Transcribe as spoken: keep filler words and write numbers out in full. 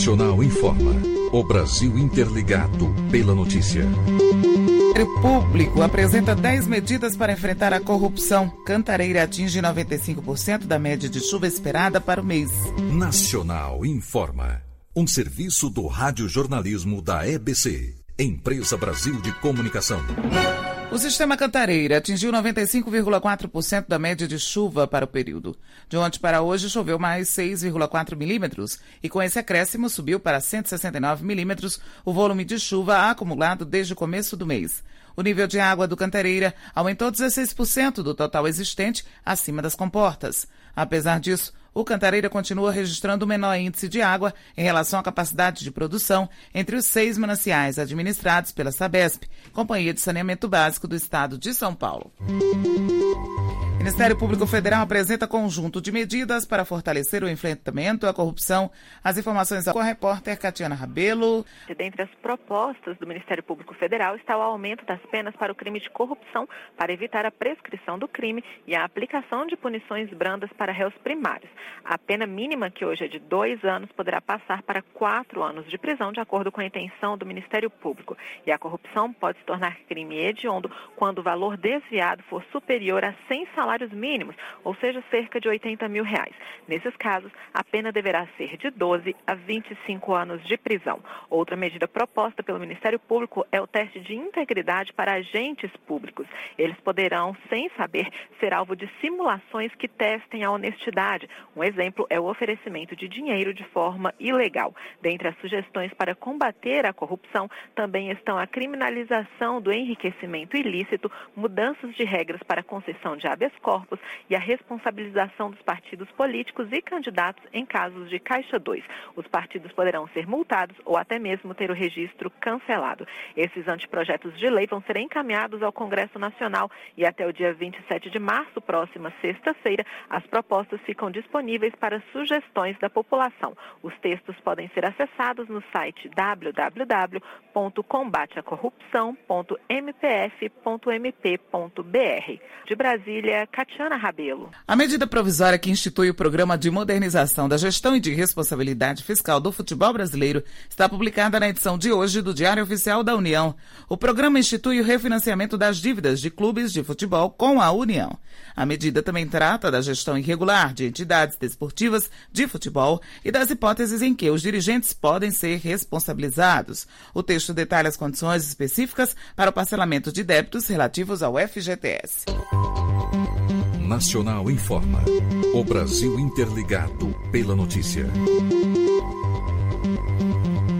Nacional informa. O Brasil interligado pela notícia. O Ministério Público apresenta dez medidas para enfrentar a corrupção. Cantareira atinge noventa e cinco por cento da média de chuva esperada para o mês. Nacional informa. Um serviço do radiojornalismo da E B C, Empresa Brasil de Comunicação. O sistema Cantareira atingiu noventa e cinco vírgula quatro por cento da média de chuva para o período. De ontem para hoje choveu mais seis vírgula quatro milímetros e com esse acréscimo subiu para cento e sessenta e nove milímetros o volume de chuva acumulado desde o começo do mês. O nível de água do Cantareira aumentou dezesseis por cento do total existente acima das comportas. Apesar disso, o Cantareira continua registrando o menor índice de água em relação à capacidade de produção entre os seis mananciais administrados pela Sabesp, Companhia de Saneamento Básico do Estado de São Paulo. O Ministério Público Federal apresenta conjunto de medidas para fortalecer o enfrentamento à corrupção. As informações com a repórter Catiana Rabelo. Dentre as propostas do Ministério Público Federal está o aumento das penas para o crime de corrupção para evitar a prescrição do crime e a aplicação de punições brandas para réus primários. A pena mínima, que hoje é de dois anos, poderá passar para quatro anos de prisão, de acordo com a intenção do Ministério Público. E a corrupção pode se tornar crime hediondo quando o valor desviado for superior a cem salários mínimos, ou seja, cerca de oitenta mil reais. Nesses casos, a pena deverá ser de doze a vinte e cinco anos de prisão. Outra medida proposta pelo Ministério Público é o teste de integridade para agentes públicos. Eles poderão, sem saber, ser alvo de simulações que testem a honestidade. Um exemplo é o oferecimento de dinheiro de forma ilegal. Dentre as sugestões para combater a corrupção, também estão a criminalização do enriquecimento ilícito, mudanças de regras para a concessão de habeas corpus e a responsabilização dos partidos políticos e candidatos em casos de Caixa dois. Os partidos poderão ser multados ou até mesmo ter o registro cancelado. Esses anteprojetos de lei vão ser encaminhados ao Congresso Nacional e até o dia vinte e sete de março, próxima sexta-feira, as propostas ficam disponíveis para sugestões da população. Os textos podem ser acessados no site w w w ponto combate a corrupção ponto m p f ponto m p ponto b r. De Brasília, Catiana Rabelo. A medida provisória que institui o Programa de Modernização da Gestão e de Responsabilidade Fiscal do Futebol Brasileiro está publicada na edição de hoje do Diário Oficial da União. O programa institui o refinanciamento das dívidas de clubes de futebol com a União. A medida também trata da gestão irregular de entidades desportivas de futebol e das hipóteses em que os dirigentes podem ser responsabilizados. O texto detalha as condições específicas para o parcelamento de débitos relativos ao F G T S. Nacional informa. O Brasil interligado pela notícia.